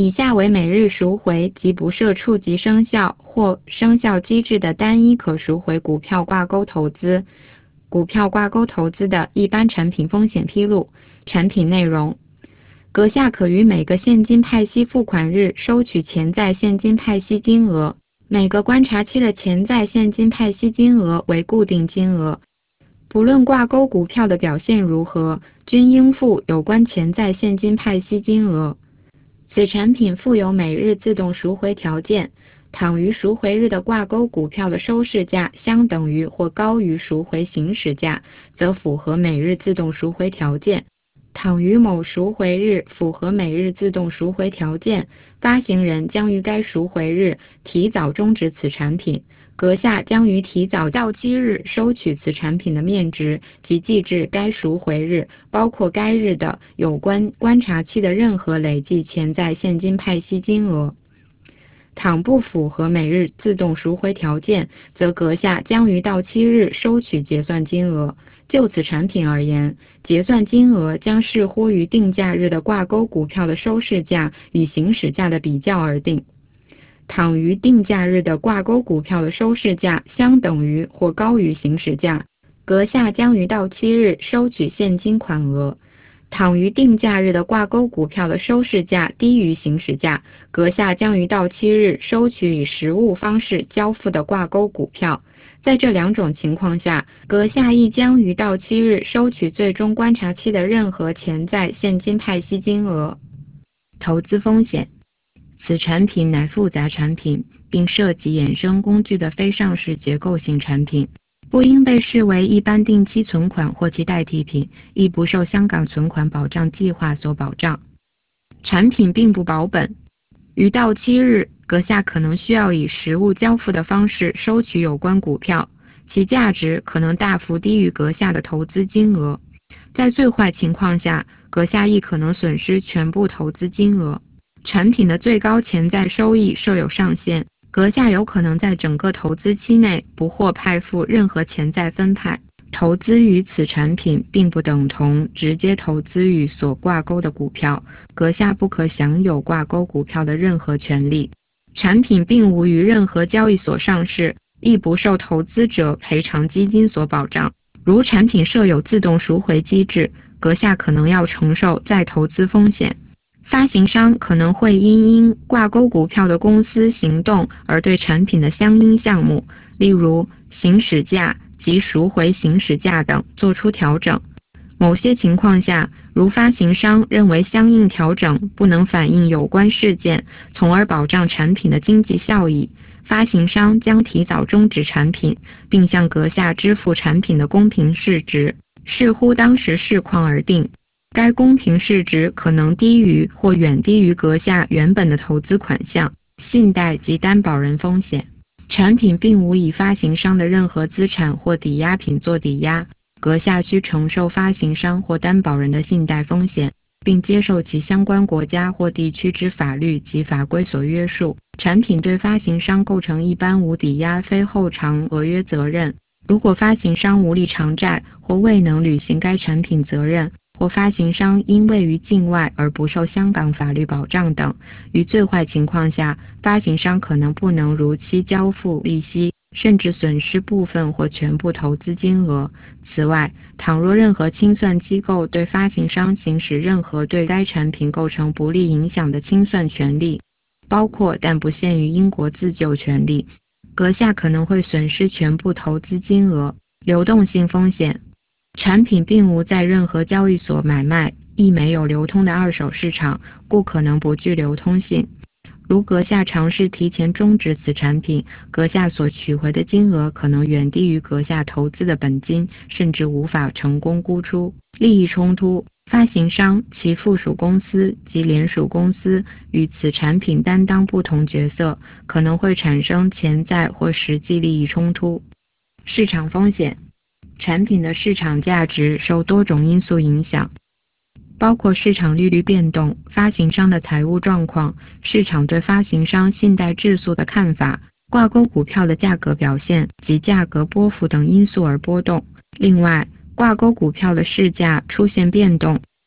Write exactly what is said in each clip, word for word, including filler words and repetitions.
以下为每日赎回及不设触及生效或生效机制的单一可赎回股票挂钩投资。股票挂钩投资的一般产品风险披露。产品内容：阁下可于每个现金派息付款日收取潜在现金派息金额，每个观察期的潜在现金派息金额为固定金额。不论挂钩股票的表现如何，均应付有关潜在现金派息金额。此产品附有每日自动赎回条件，倘于赎回日的挂钩股票的收市价相等于或高于赎回行使价，则符合每日自动赎回条件。倘于某赎回日符合每日自动赎回条件，发行人将于该赎回日提早终止此产品，阁下将于提早到期日收取此产品的面值及计至该赎回日，包括该日的有关观察期的任何累计潜在现金派息金额。倘不符合每日自动赎回条件，则阁下将于到期日收取结算金额。就此产品而言，结算金额将视乎于定价日的挂钩股票的收市价与行使价的比较而定。倘于定价日的挂钩股票的收市价相等于或高于行使价，阁下将于到期日收取现金款额。倘于定价日的挂钩股票的收市价低于行使价，阁下将于到期日收取以实物方式交付的挂钩股票。在这两种情况下，阁下亦将于到期日收取最终观察期的任何潜在现金派息金额。投资风险：此产品乃复杂产品，并涉及衍生工具的非上市结构性产品，不应被视为一般定期存款或其代替品，亦不受香港存款保障计划所保障。产品并不保本，于到期日，阁下可能需要以实物交付的方式收取有关股票，其价值可能大幅低于阁下的投资金额。在最坏情况下，阁下亦可能损失全部投资金额。产品的最高潜在收益设有上限，阁下有可能在整个投资期内不获派付任何潜在分派。投资于此产品并不等同直接投资于所挂钩的股票，阁下不可享有挂钩股票的任何权利。产品并无于任何交易所上市，亦不受投资者赔偿基金所保障。如产品设有自动赎回机制，阁下可能要承受再投资风险。发行商可能会因因挂钩股票的公司行动而对产品的相应项目，例如行使价及赎回行使价等做出调整。某些情况下，如发行商认为相应调整不能反映有关事件，从而保障产品的经济效益，发行商将提早终止产品，并向阁下支付产品的公平市值，视乎当时市况而定。该公平市值可能低于或远低于阁下原本的投资款项。信贷及担保人风险：产品并无以发行商的任何资产或抵押品做抵押，阁下需承受发行商或担保人的信贷风险，并接受其相关国家或地区之法律及法规所约束。产品对发行商构成一般无抵押非后偿违约责任。如果发行商无力偿债或未能履行该产品责任，或发行商因位于境外而不受香港法律保障等，于最坏情况下，发行商可能不能如期交付利息，甚至损失部分或全部投资金额。此外，倘若任何清算机构对发行商行使任何对该产品构成不利影响的清算权利，包括但不限于英国自救权利，阁下可能会损失全部投资金额。流动性风险：产品并无在任何交易所买卖，亦没有流通的二手市场，故可能不具流通性。如阁下尝试提前终止此产品，阁下所取回的金额可能远低于阁下投资的本金，甚至无法成功沽出。利益冲突：发行商、其附属公司及联属公司与此产品担当不同角色，可能会产生潜在或实际利益冲突。市场风险：产品的市场价值受多种因素影响，包括市场利率变动、发行商的财务状况、市场对发行商信贷质素的看法、挂钩股票的价格表现及价格波幅等因素而波动。另外，挂钩股票的市价出现变动，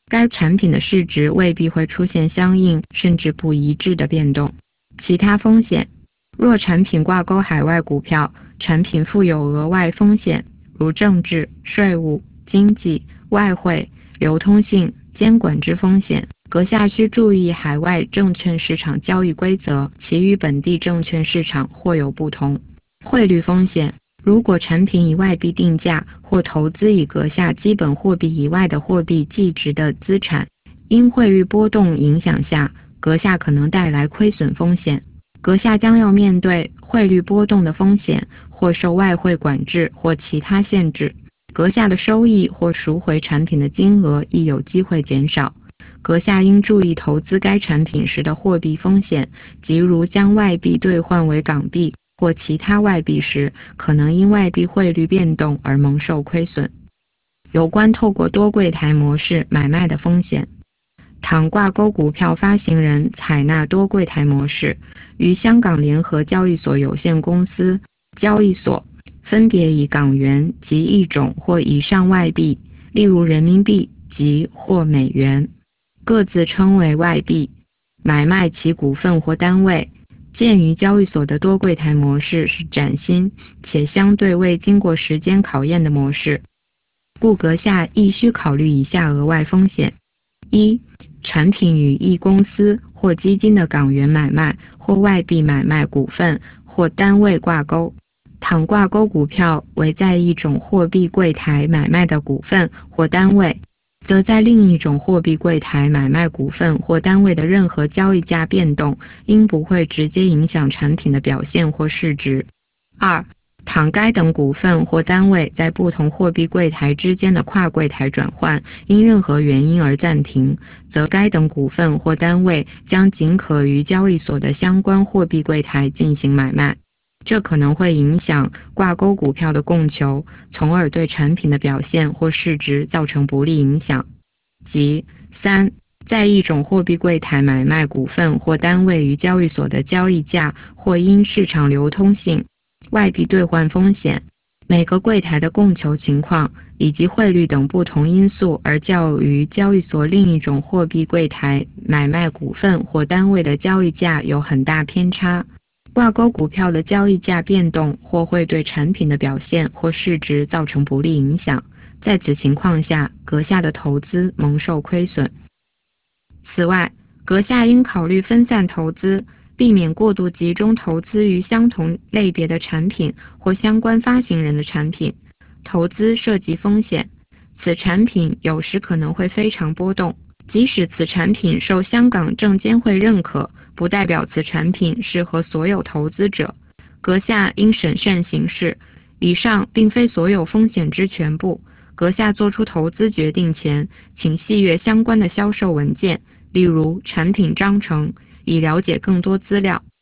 该产品的市值未必会出现相应甚至不一致的变动。其他风险，若产品挂钩海外股票，产品负有额外风险，如政治、税务、经济、外汇、流通性、监管之风险，阁下需注意海外证券市场交易规则，其与本地证券市场或有不同。汇率风险，如果产品以外币定价或投资以阁下基本货币以外的货币计值的资产，因汇率波动影响下，阁下可能带来亏损风险。阁下将要面对汇率波动的风险，或受外汇管制或其他限制。阁下的收益或赎回产品的金额亦有机会减少。阁下应注意投资该产品时的货币风险，即如将外币兑换为港币或其他外币时，可能因外币汇率变动而蒙受亏损。有关透过多柜台模式买卖的风险，倘挂钩股票发行人采纳多柜台模式，于香港联合交易所有限公司交易所分别以港元及一种或以上外币，例如人民币及或美元，各自称为外币，买卖其股份或单位。鉴于交易所的多柜台模式是崭新且相对未经过时间考验的模式，故阁下亦需考虑以下额外风险：一、产品与一公司或基金的港元买卖或外币买卖股份或单位挂钩，倘挂钩股票为在一种货币柜台买卖的股份或单位，则在另一种货币柜台买卖股份或单位的任何交易价变动，应不会直接影响产品的表现或市值。二、倘该等股份或单位在不同货币柜台之间的跨柜台转换因任何原因而暂停，则该等股份或单位将仅可于交易所的相关货币柜台进行买卖，这可能会影响挂钩股票的供求，从而对产品的表现或市值造成不利影响。即三、在一种货币柜台买卖股份或单位于交易所的交易价或因市场流通性、外币兑换风险、每个柜台的供求情况以及汇率等不同因素而较于交易所另一种货币柜台买卖股份或单位的交易价有很大偏差，挂钩股票的交易价变动或会对产品的表现或市值造成不利影响，在此情况下，阁下的投资蒙受亏损。此外，阁下应考虑分散投资，避免过度集中投资于相同类别的产品或相关发行人的产品。投资涉及风险，此产品有时可能会非常波动，即使此产品受香港证监会认可，不代表此产品适合所有投资者。阁下应审慎行事。以上并非所有风险之全部。阁下做出投资决定前，请细阅相关的销售文件，例如产品章程，以了解更多资料。